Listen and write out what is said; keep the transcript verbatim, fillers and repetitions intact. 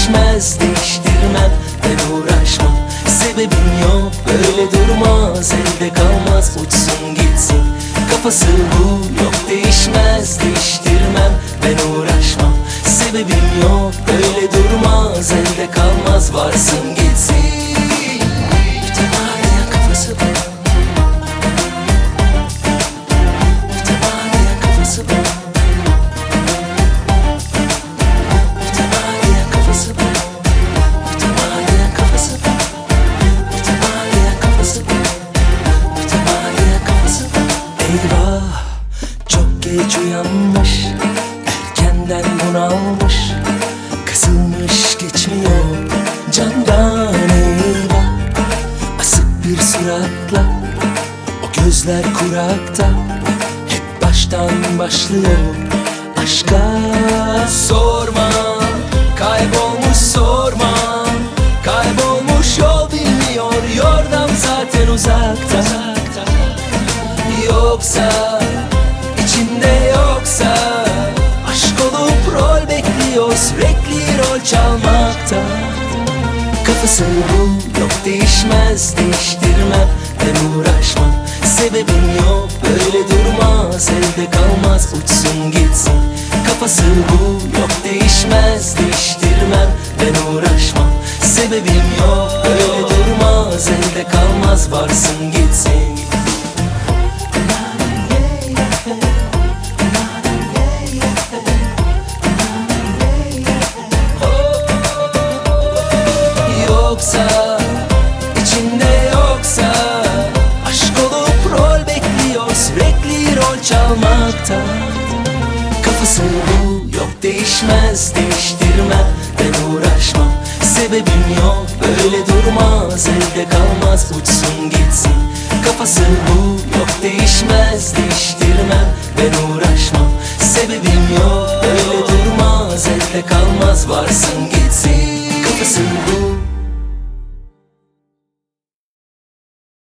değişmez, değiştirmem, ben uğraşmam. Sebebim yok, böyle durmaz, elde kalmaz, uçsun gitsin. Kafası bu, yok değişmez, değiştirmem, ben uğraşmam. Sebebim yok, böyle durmaz, elde kalmaz, varsın gitsin. Mütemadiyen kafası bu, mütemadiyen kafası bu, mütemadiyen kafası bu, mütemadiyen kafası bu, mütemadiyen kafası bu, mütemadiyen kafası bu. Eyvah, çok geç uyanmış, erkenden bunalmış, kısılmış geçmiyor candan. Eyvah, asık bir suratla, o gözler kurakta, hep baştan başlıyor aşka. Sorma, kaybolmuş sorma, kaybolmuş yol bilmiyor, yordam zaten uzakta. Yoksa, içinde yoksa, aşk olup rol bekliyor, sürekli rol çalmakta. Kafası bu, yok değişmez, değiştirmem, ben uğraşmam. Sebebim yok, böyle durmaz, elde kalmaz, uçsun gitsin. Kafası bu, yok değişmez, değiştirmem, ben uğraşmam. Sebebim yok, böyle durmaz, elde kalmaz, varsın gitsin. Yoksa, içinde yoksa, aşk olup rol bekliyor, sürekli rol çalmakta. Kafası bu, yok değişmez, değiştirmem, ben uğraşmam. Sebebim yok, böyle durmaz, elde kalmaz, uçsun gitsin. Kafası bu, yok değişmez, değiştirmem, ben uğraşmam. Sebebim yok, böyle durmaz, elde kalmaz, varsın gitsin.